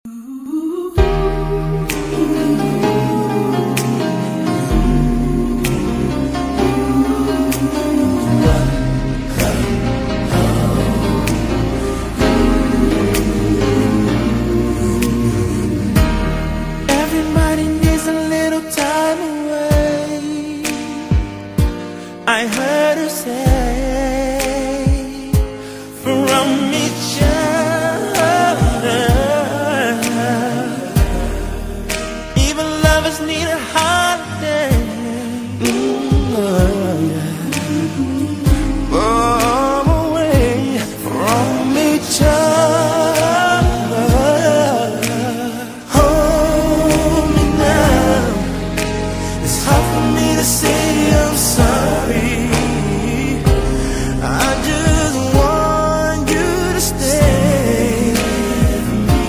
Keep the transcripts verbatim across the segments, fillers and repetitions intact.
Everybody needs a little time away, I heard her say, from each other. Even lovers need a holiday. Mm, oh, yeah. Far away from each other. Hold me now. It's hard for me to say I'm sorry. I just want you to stay with me.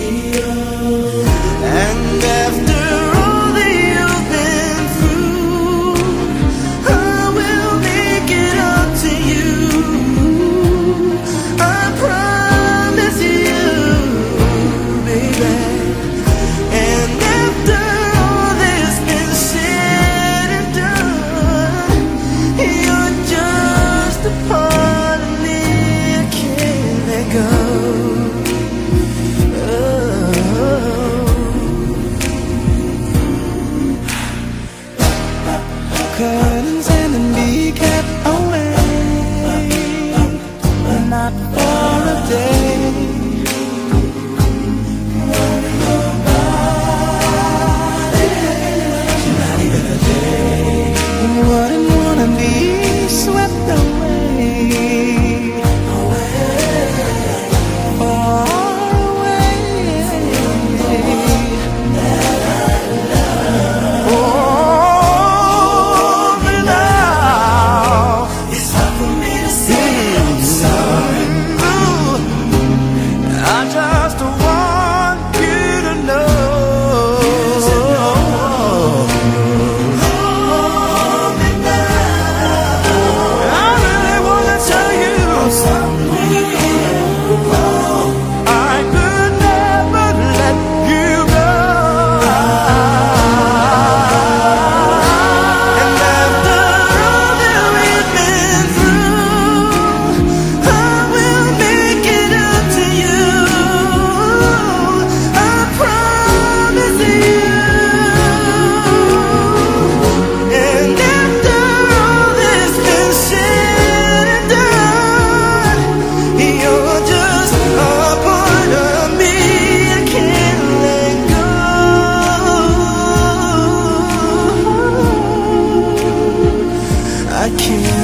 And after all that you've been through, I will make it up to you. I promise you, baby. And after all that's been said and done, you're just a part of me I can't let go. Curtains and the kneecap away, not for a day. Not even a day. Wouldn't wanna be swept away, far away. Oh, but now it's hard for me to say I'm sorry. Ooh, I just want you to know. Hold me now. I really wanna tell you I'm sorry. I could never let you go. And after all that we've been through, I will make it up to you. I promise you. And after all that's been said and done, you're just a part of me I can't let go. I can't